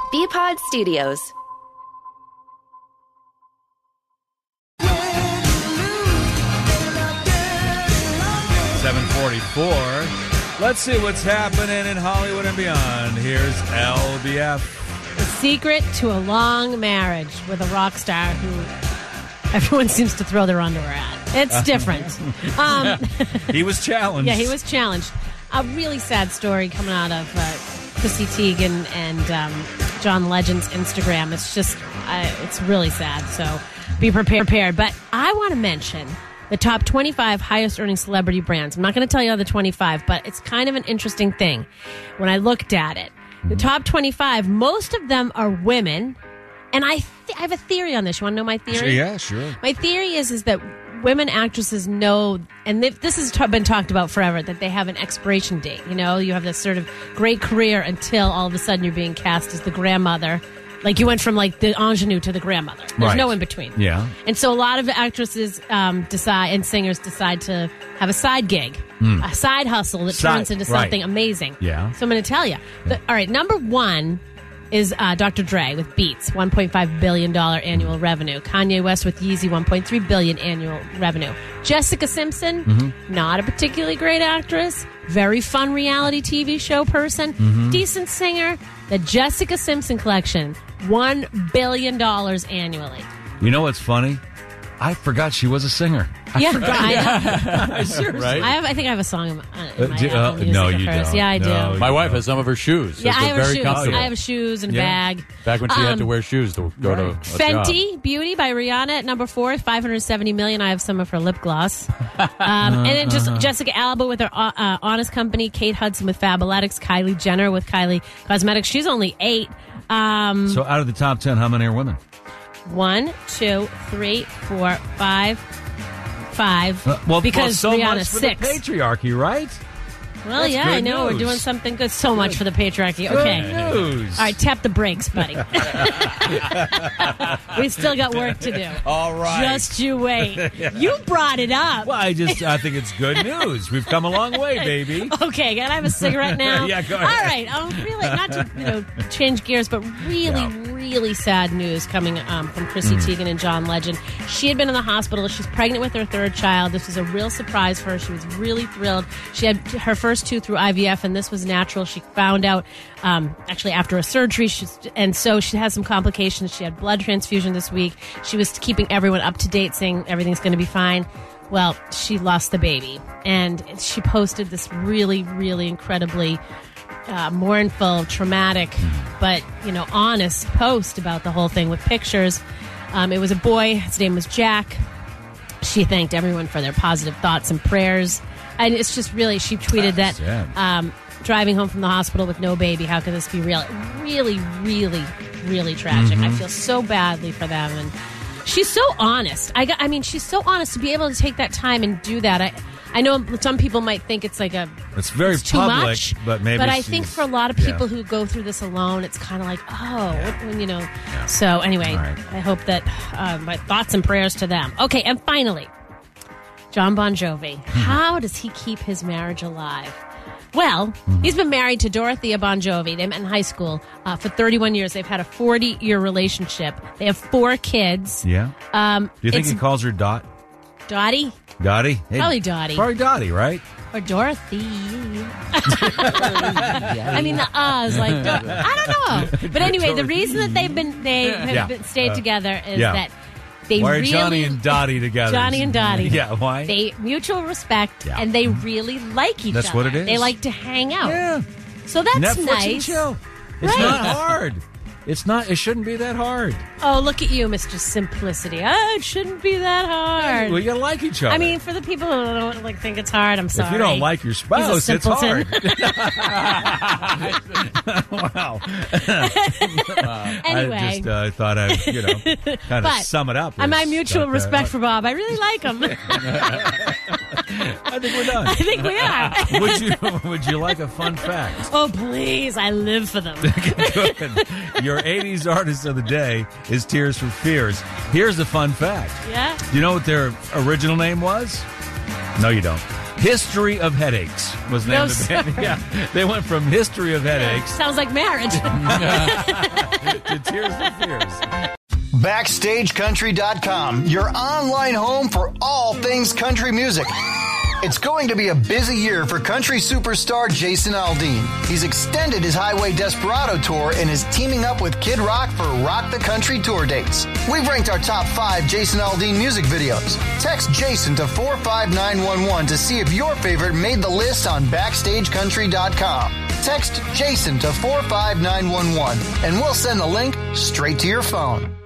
Bpod Studios. $7:44. Let's see what's happening in Hollywood and beyond. Here's LBF. The secret to a long marriage with a rock star who everyone seems to throw their underwear at. It's different. He was challenged. Yeah, he was challenged. A really sad story coming out of Chrissy Teigen and John Legend's Instagram. It's just, it's really sad. So be prepared. But I want to mention the top 25 highest earning celebrity brands. I'm not going to tell you all the 25, but it's kind of an interesting thing when I looked at it. The top 25, most of them are women. And I have a theory on this. You want to know my theory? Yeah, sure. My theory is that women actresses know, and this has been talked about forever, that they have an expiration date. You know, you have this sort of great career until all of a sudden you're being cast as the grandmother. Like you went from like the ingenue to the grandmother. There's no in between. Yeah. And so a lot of actresses decide and singers decide to have a side gig, a side hustle that turns into something amazing. Yeah. So I'm going to tell you. All right, number one is Dr. Dre with Beats, $1.5 billion annual revenue. Kanye West with Yeezy, $1.3 billion annual revenue. Jessica Simpson, not a particularly great actress, very fun reality TV show person, decent singer. The Jessica Simpson Collection, $1 billion annually. You know what's funny? I forgot she was a singer. I know. Seriously. Right? I think I have a song in my Apple Music no, of you hers. don't. Yeah, I do. No, My wife has some of her shoes. Yeah, So I they're have very shoes. comfortable. I have shoes and a Yeah. bag. Back when she had to wear shoes to go to a Fenty job. Beauty by Rihanna at number 4, $570 million. I have some of her lip gloss. And then just Jessica Alba with her Honest Company, Kate Hudson with Fabletics, Kylie Jenner with Kylie Cosmetics. She's only 8. So out of the top 10, how many are women? 1, 2, 3, 4, 5. Because so Rihanna's much for 6. the patriarchy, right? Well, That's yeah, I good know. We're news. doing something good. So much for the patriarchy. Good Okay. news. All right, tap the brakes, buddy. We still got work to do. All right. Just you wait. You brought it up. Well, I think it's good news. We've come a long way, baby. Okay, can I have a cigarette now? Yeah, go ahead. All right, really not to change gears, but really sad news coming from Chrissy Teigen and John Legend. She had been in the hospital. She's pregnant with her 3rd child. This was a real surprise for her. She was really thrilled. She had her first 2 through IVF, and this was natural. She found out actually after a surgery, and so she has some complications. She had blood transfusion this week. She was keeping everyone up to date, saying everything's going to be fine. Well, she lost the baby, and she posted this really, really incredibly mournful, traumatic, but honest post about the whole thing with pictures. It was a boy. His name was Jack. She thanked everyone for their positive thoughts and prayers. And it's just really, she tweeted that driving home from the hospital with no baby, how could this be real? Really, really, really tragic. I feel so badly for them. And she's so honest. I mean, she's so honest to be able to take that time and do that. I know some people might think it's like it's very too public, much, but maybe. But I think for a lot of people who go through this alone, it's kind of like, Yeah. So anyway, right. I hope that my thoughts and prayers to them. Okay, and finally, John Bon Jovi. How does he keep his marriage alive? Well, he's been married to Dorothea Bon Jovi. They met in high school for 31 years. They've had a 40-year relationship. They have 4 kids. Yeah. Do you think he calls her Dot? Dottie? Dottie? Hey, Probably Dottie. Probably Dottie, right? Or Dorothy. I mean, the is like, I don't know. But anyway, the reason that they have stayed together is that they why are really... Johnny and Dottie together? Johnny and Dottie. Yeah, why? They mutual respect, and they really like each other. That's what it is. They like to hang out. Yeah. So that's Netflix nice. and chill. It's not hard. It's not. It shouldn't be that hard. Oh, look at you, Mr. Simplicity. Oh, it shouldn't be that hard. Well, you gotta like each other. I mean, for the people who don't think it's hard, I'm sorry. If you don't like your spouse, it's hard. Wow. Anyway. I thought I'd, kind of sum it up. And my mutual respect for Bob. I really like him. I think we're done. I think we are. Would you like a fun fact? Oh, please. I live for them. Good. Your 80s artist of the day is Tears for Fears. Here's the fun fact. Yeah? Do you know what their original name was? No, you don't. History of Headaches was the name of the band. Yeah, they went from History of Headaches Sounds like marriage. to Tears for Fears. BackstageCountry.com, your online home for all things country music. It's going to be a busy year for country superstar Jason Aldean. He's extended his Highway Desperado tour and is teaming up with Kid Rock for Rock the Country tour dates. We've ranked our top 5 Jason Aldean music videos. Text Jason to 45911 to see if your favorite made the list on BackstageCountry.com. Text Jason to 45911 and we'll send the link straight to your phone.